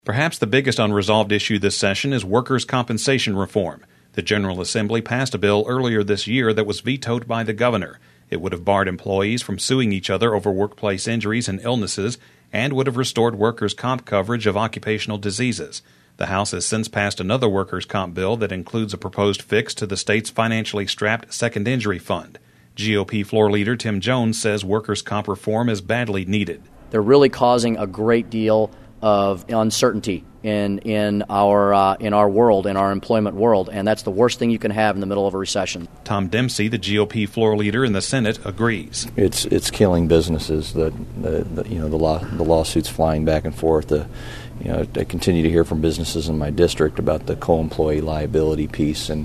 Perhaps the biggest unresolved issue this session is workers' compensation reform. The General Assembly passed a bill earlier this year that was vetoed by the governor. It would have barred employees from suing each other over workplace injuries and illnesses and would have restored workers' comp coverage of occupational diseases. The House has since passed another workers' comp bill that includes a proposed fix to the state's financially strapped second injury fund. GOP floor leader Tim Jones says workers' comp reform is badly needed. They're really causing a great deal of uncertainty in our world, in our employment world, and that's the worst thing you can have in the middle of a recession. Tom Dempsey, the GOP floor leader in the Senate, agrees. It's killing businesses. The lawsuits flying back and forth. I continue to hear from businesses in my district about the co-employee liability piece, and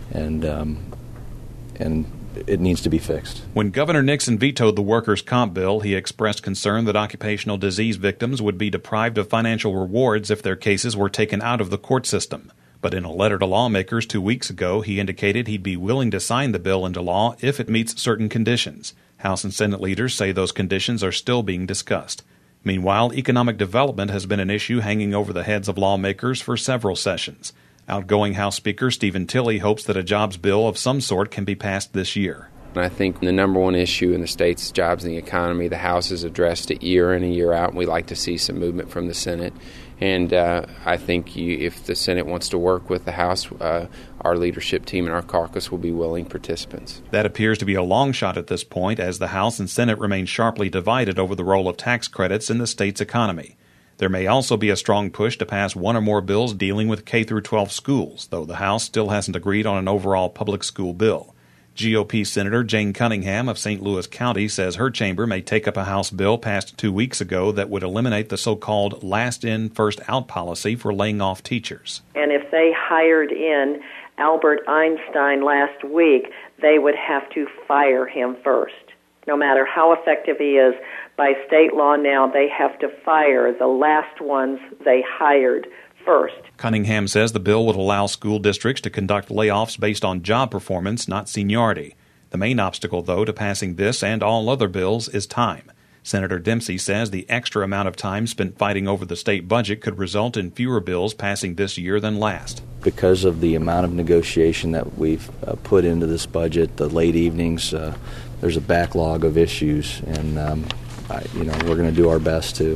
it needs to be fixed. When Governor Nixon vetoed the workers' comp bill, he expressed concern that occupational disease victims would be deprived of financial rewards if their cases were taken out of the court system. But in a letter to lawmakers 2 weeks ago, he indicated he'd be willing to sign the bill into law if it meets certain conditions. House and Senate leaders say those conditions are still being discussed. Meanwhile, economic development has been an issue hanging over the heads of lawmakers for several sessions. Outgoing House Speaker Stephen Tilley hopes that a jobs bill of some sort can be passed this year. I think the number one issue in the state's jobs and the economy, the House has addressed it year in and year out, and we'd like to see some movement from the Senate. And I think if the Senate wants to work with the House, our leadership team and our caucus will be willing participants. That appears to be a long shot at this point, as the House and Senate remain sharply divided over the role of tax credits in the state's economy. There may also be a strong push to pass one or more bills dealing with K-12 schools, though the House still hasn't agreed on an overall public school bill. GOP Senator Jane Cunningham of St. Louis County says her chamber may take up a House bill passed 2 weeks ago that would eliminate the so-called last-in, first-out policy for laying off teachers. And if they hired in Albert Einstein last week, they would have to fire him first. No matter how effective he is, by state law now, they have to fire the last ones they hired first. Cunningham says the bill would allow school districts to conduct layoffs based on job performance, not seniority. The main obstacle, though, to passing this and all other bills is time. Senator Dempsey says the extra amount of time spent fighting over the state budget could result in fewer bills passing this year than last. Because of the amount of negotiation that we've put into this budget, the late evenings, there's a backlog of issues, and we're going to do our best to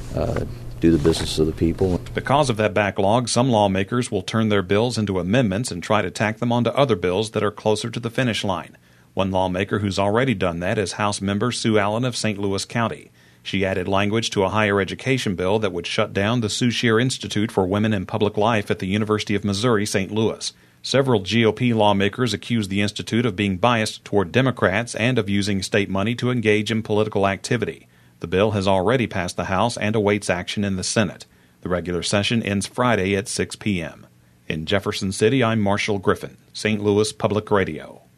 do the business of the people. Because of that backlog, some lawmakers will turn their bills into amendments and try to tack them onto other bills that are closer to the finish line. One lawmaker who's already done that is House member Sue Allen of St. Louis County. She added language to a higher education bill that would shut down the Sue Shear Institute for Women in Public Life at the University of Missouri, St. Louis. Several GOP lawmakers accuse the institute of being biased toward Democrats and of using state money to engage in political activity. The bill has already passed the House and awaits action in the Senate. The regular session ends Friday at 6 p.m. In Jefferson City, I'm Marshall Griffin, St. Louis Public Radio.